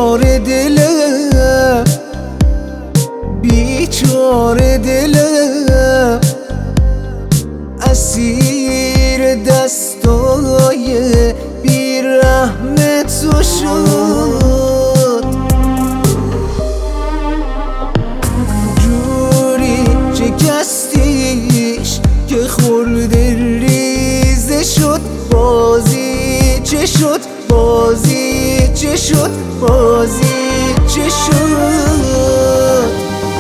بیچاره دلم، بیچاره دلم، اسیر دستای بیرحم تو شد. جوری شکستیش که خورده ریزه شد. بازی چه شد، بازی چه شد، بازی چه شد.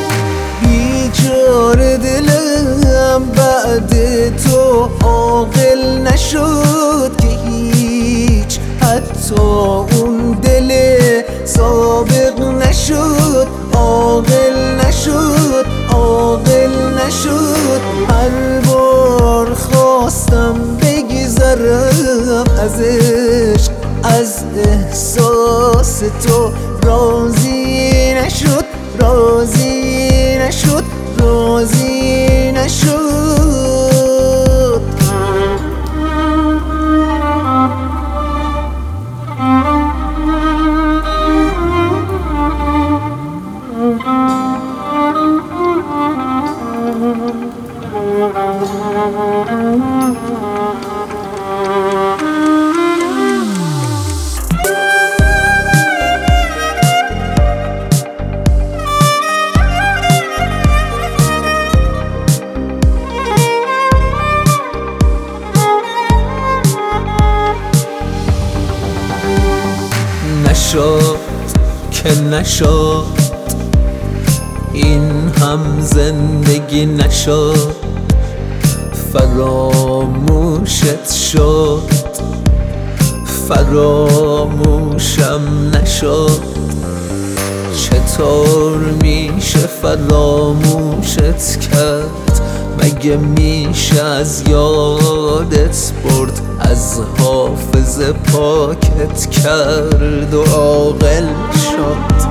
بیچاره دلم بعد تو عاقل نشد که هیچ، حتی اون دل سابق نشد، عاقل نشد، عاقل نشد. هر بار خواستم بگذرم از عشق، از احساس تو، راضی نشد، راضی نشد، راضی نشد. نشد که نشد، این هم زندگی نشد، فراموشت شد، فراموشم نشد. چطور میشه فراموشت کرد؟ مگه میشه از یادت برد؟ از حافظه پاکت کرد و عاقل شد.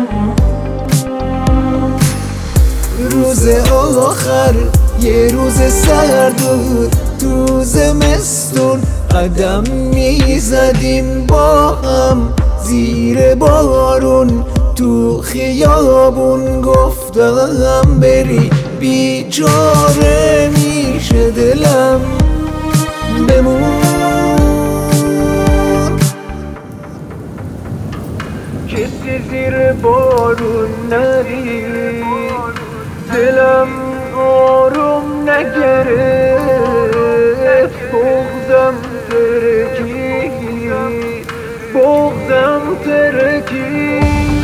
روز آخر یه روز سرد بود، تو زمستون قدم میزدیم با هم زیر بارون تو خیابون. گفتم بری بیچاره میشه دلم بمون. کسی زیر بارون نرید، دلم آروم نگرفت، بغضم ترکید، بغضم ترکید.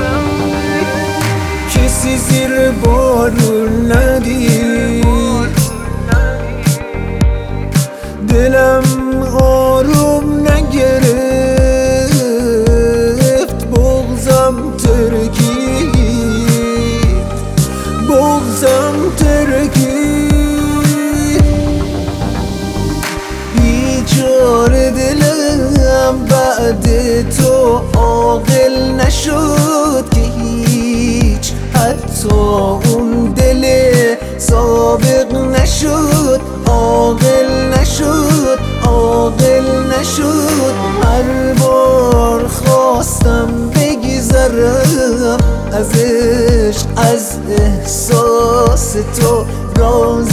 کسی زیر بارون ندید، دلم آروم نگرفت، بغضم ترکید، بغضم ترکید. بیچاره دلم بعد تو عاقل نشد که هیچ، حتی اون دل سابق نشد، عاقل نشد، عاقل نشد. هر بار خواستم بگذرم از عشق، از احساس تو، راضی